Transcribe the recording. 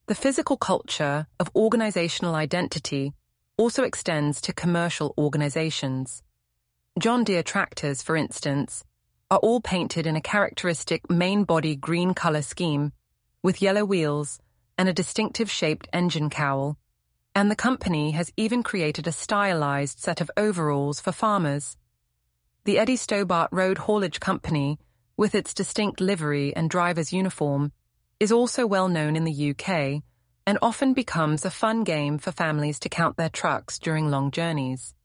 The physical culture of organizational identity also extends to commercial organizations. John Deere tractors, for instance, are all painted in a characteristic main-body green color scheme, with yellow wheels and a distinctive shaped engine cowl, and the company has even created a stylized set of overalls for farmers. The Eddie Stobart Road Haulage Company, with its distinct livery and driver's uniform, is also well known in the UK and often becomes a fun game for families to count their trucks during long journeys.